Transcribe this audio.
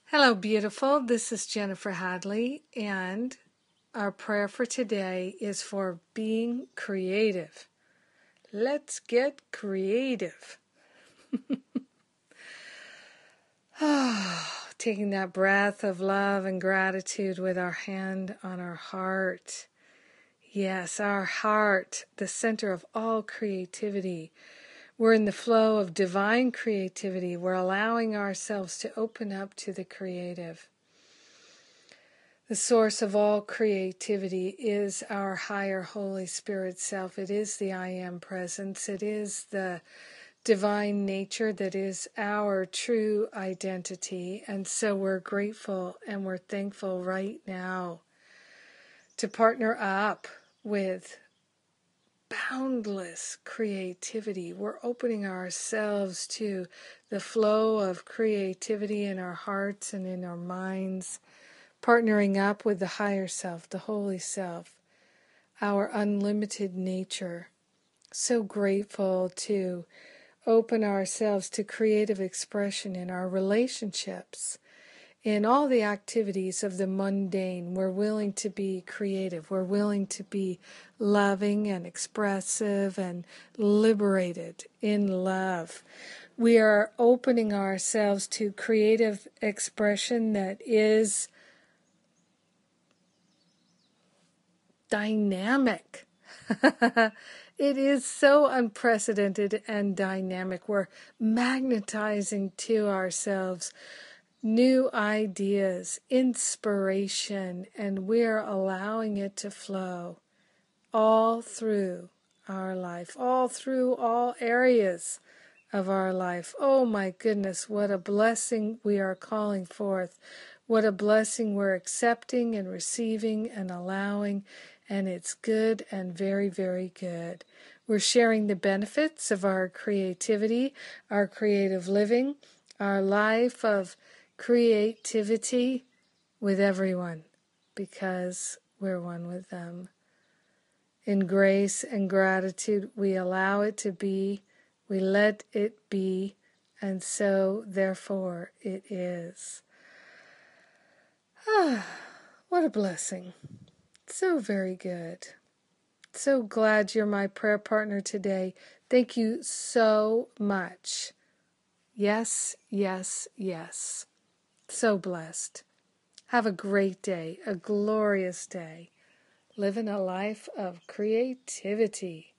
Hello, beautiful. This is Jennifer Hadley, and our prayer for today is for being creative. Let's get creative. Taking that breath of love and gratitude with our hand on our heart. Yes, our heart, the center of all creativity. We're in the flow of divine creativity. We're allowing ourselves to open up to the creative. The source of all creativity is our higher Holy Spirit self. It is the I Am presence. It is the divine nature that is our true identity. And so we're grateful and we're thankful right now to partner up with boundless creativity. We're opening ourselves to the flow of creativity in our hearts and in our minds, partnering up with the higher self, the holy self, our unlimited nature. So grateful to open ourselves to creative expression in our relationships, in all the activities of the mundane. We're willing to be creative. We're willing to be loving and expressive and liberated in love. We are opening ourselves to creative expression that is dynamic. It is so unprecedented and dynamic. We're magnetizing to ourselves new ideas, inspiration, and we're allowing it to flow all through our life, all through all areas of our life. Oh my goodness, what a blessing we are calling forth. What a blessing we're accepting and receiving and allowing, and it's good and very, very good. We're sharing the benefits of our creativity, our creative living, our life of creativity with everyone because we're one with them. In grace and gratitude, we allow it to be, we let it be, and so, therefore, it is. What a blessing. So very good. So glad you're my prayer partner today. Thank you so much. Yes, yes, yes. So blessed. Have a great day, a glorious day. Living a life of creativity.